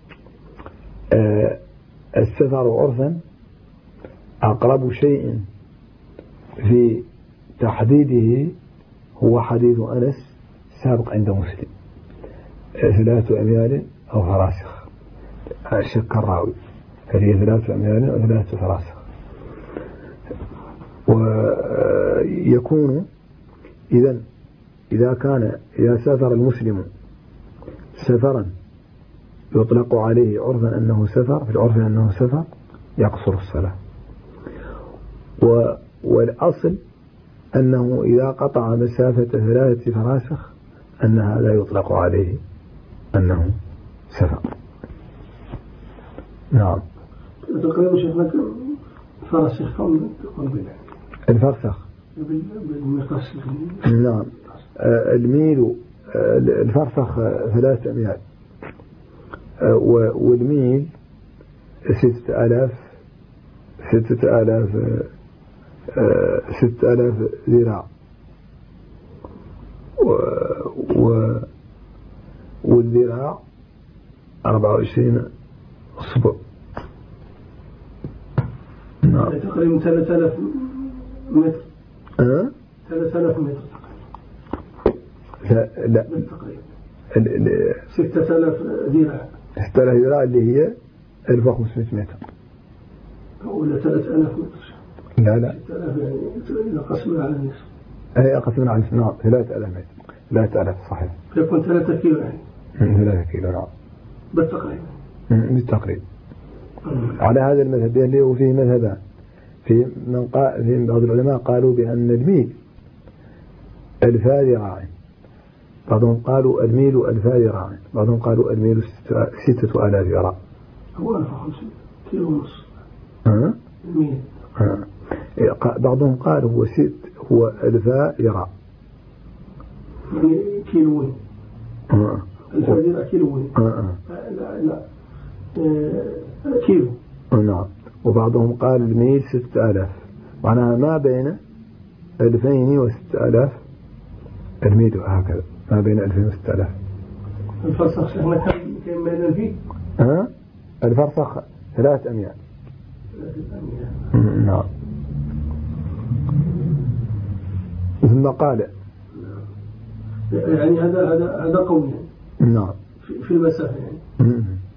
آه السفر عرفا أقرب شيء في تحديده هو حديث أنس سابق عند مسلم، ثلاثة أميال أو فراسخ، شك الراوي هل هي ثلاثة أميال أو ثلاثة فراسخ. ويكون إذن إذا كان إذا سافر المسلم سفرا يطلق عليه عرفا أنه سفر، في العرف أنه سفر يقصر الصلاة. والأصل أنه إذا قطع مسافة ثلاثة فراسخ أن هذا يطلق عليه أنه سفر. نعم. تقريبا شيخنا فرسخ كم؟ الفرسخ بالمقاس. نعم. الميل الفرسخ ثلاثة أميال والميل ستة آلاف ستة آلاف ستة آلاف ذراع و والذراع أربعة وعشرين صبع. نعم. تقريبا ثلاثة آلاف متر. أه؟ ثلاثة آلاف متر لا لا تقريبا ستة آلاف ذراع. ستة آلاف ذراع اللي هي ألف وخمسمائة متر ولا ثلاثة آلاف متر. لا لا ستة آلاف يعني إذا قسمنا على النصف. أي قسمنا على النصف. نعم ثلاثة آلاف متر. ثلاثة آلاف صحيح. يكون ثلاثة كيلو يعني. ثلاثة كيلو. نعم بالتقريب. بالتقريب. على هذا المذهب اللي هو فيه مذهبان. في من قال في بعض العلماء قالوا بأن الميل ألفا ذراع، بعضهم قالوا الميل ألفا ذراع، بعضهم قالوا الميل ستة آلاف ذراع. هو ألف وخمسين كيلو ونصف. ها؟ الميل. ها. بعضهم قال هو ست هو ألفا ذراع. يعني كيلوين. ها. ألفا ذراع كيلوين. ها. لا لا آه كيلو. نعم. وبعضهم قال الميل ستة آلاف، معناها ما بين ألفين وستة آلاف الميل، هكذا ما بين ألفين وستة آلاف. الفرسخ شهنا كم ميلا فيه؟ ها؟ الفرسخ ثلاث أميال. ثلاث أميال. نعم. ثم قال يعني هذا هذا هذا قول يعني. نعم. في المسافة يعني.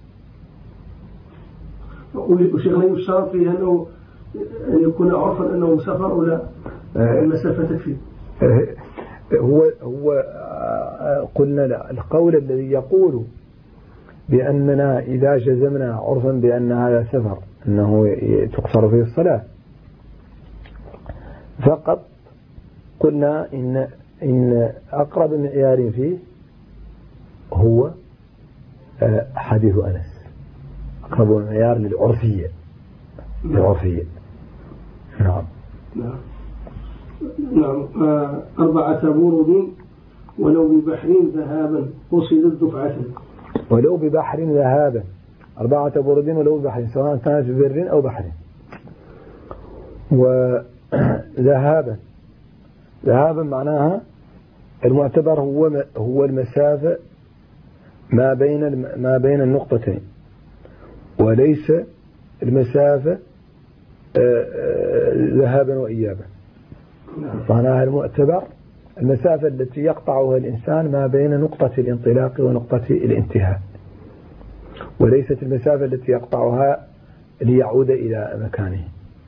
وشيخنا يشترط فيه أنه أن يكون عرفا أنه مسافر ولا المسافة تكفي. هو هو قلنا لا، القول الذي يقول بأننا إذا جزمنا عرفا بأن هذا سفر أنه تقصر فيه الصلاة فقط، قلنا إن إن أقرب معيار فيه هو حديث أنس، أقرب معيار للعرفية للعرفية. نعم. نعم. نعم. أربعة برد ولو ببحر ذهابا قصدت دفعة. ولو ببحر ذهابا، أربعة برد ولو ببحر، سواء كانت ببر أو بحر. وذهابا ذهابا معناها المعتبر هو هو المسافة ما بين ما بين النقطتين، وليس المسافة ذهابا وإيابا. معناها المعتبر المسافة التي يقطعها الإنسان ما بين نقطة الانطلاق ونقطة الانتهاء، وليست المسافة التي يقطعها ليعود إلى مكانه.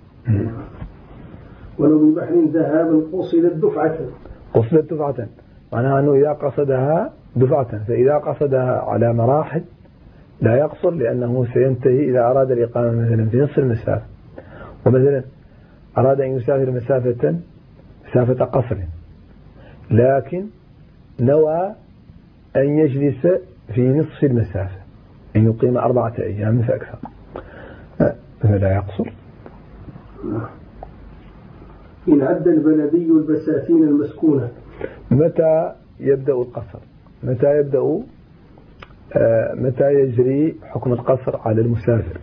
ولو ببحر ذهابا قصدت دفعة. قصدت دفعة معناها أنه إذا قصدها دفعة، فإذا قصدها على مراحل لا يقصر، لأنه سينتهي إذا أراد الإقامة مثلا في نصف المسافة، ومثلا أراد أن يسافر مسافة مسافة قصر، لكن نوى أن يجلس في نصف المسافة، أن يقيم أربعة أيام فأكثر، فلا يقصر. إن عد البلدي البساتين المسكونة. متى يبدأ القصر؟ متى يبدأ آه متى يجري حكم القصر على المسافر؟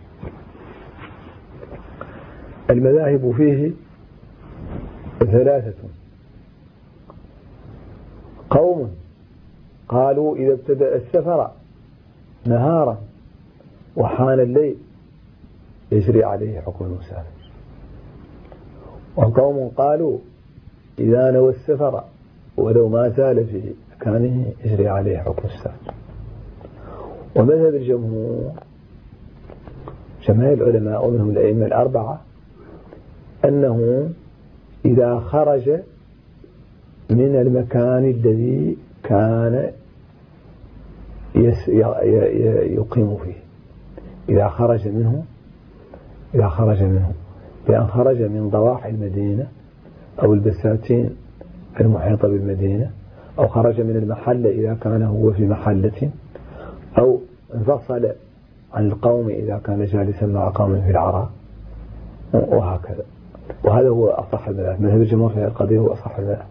المذاهب فيه ثلاثة. قوم قالوا إذا ابتدأ السفر نهارا وحان الليل يجري عليه حكم المسافر. وقوم قالوا إذا نوى السفر ولو ما زال في مكانه يجري عليه حكم السفر. ومذهب الجمهور جماهير العلماء ومنهم الأئمة الأربعة أنه إذا خرج من المكان الذي كان يقيم فيه، إذا خرج منه إذا خرج منه بأن خرج من ضواحي المدينة أو البساتين المحيطة بالمدينة، أو خرج من المحلة إذا كان هو في محلة، أو انفصل عن القوم إذا كان جالسا مع قوم في العراء، وهكذا. وهذا هو أصح المذاهب، مذهب الجمهور في القضية هو أصح المذاهب.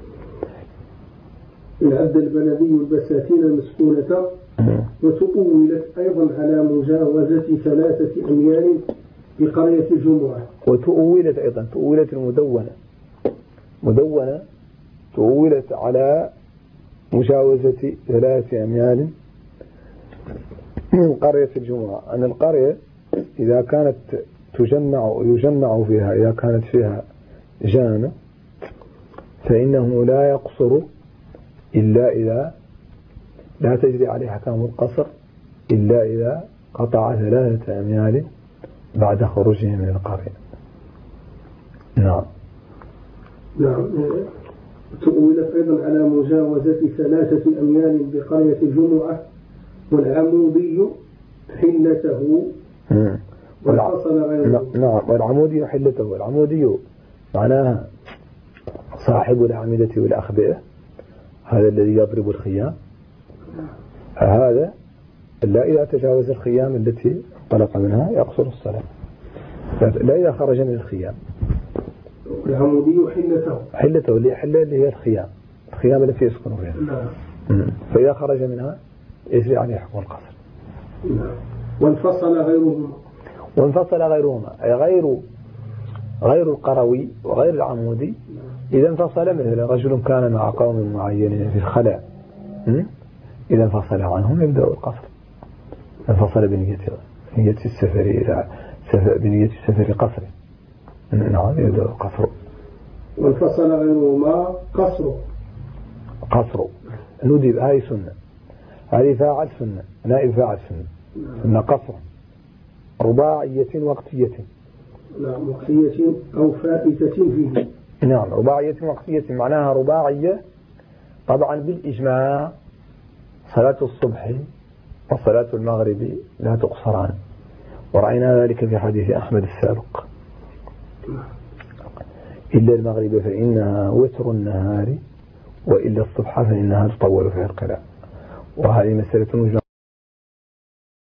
إن أدى البلدي البساتين المسكونة وتؤولت أيضا على مجاوزة ثلاثة أميال بقرية الجمعة. وتؤولت أيضا، تؤولت المدونة مدونة تؤولت على مجاوزة ثلاثة أميال من قرية الجمعة. أن القرية إذا كانت تجمع يجمع فيها إذا كانت فيها جامع فإنه لا يقصر إلا إذا لا تجري عليه أحكام القصر إلا إذا قطع ثلاثة أميال بعد خروجه من القرية. نعم. نعم. تؤولت أيضا على مجاوزة ثلاثة أميال بقرية الجمعة والعمودي حلته والفصل غيره. نعم. والعمودي حلته، العمودي معناها صاحب الأعمدة والأخبئة، هذا الذي يضرب الخيام، هذا لا إذا تجاوز الخيام التي انطلق منها يقصر الصلاة، لا إذا خرج من الخيام. العمودي حلته حلته اللي حلة اللي هي الخيام الخيام التي يسكن فيها. نعم. فإذا خرج منها يجري عليه حكم القصر. نعم. وانفصل غيرهما وانفصل غيرهما أي غير غير القروي وغير العمودي. إذا انفصل مثل رجل كان مع قوم معينين في الخلاء، إذا انفصل عنهم يبدأ القصر. انفصل بنية بنية السفر إلى سفر بنية السفر قصر، نعم يبدأ القصر. وانفصل غيرهما قصر قصر ندب، هذه سنة، هذه فاعل سنة، نائب فاعل سنة، سنة قصر رباعية وقتية. نعم. وقتية أو فائتة فيه. نعم. رباعية وقتية معناها رباعية طبعا بالإجماع صلاة الصبح وصلاة المغرب لا تقصران، ورأينا ذلك في حديث أحمد السابق. إلا المغرب فإنها وتر النهار وإلا الصبح فإنها تطول في القراءة. وهذه مسألة مجمع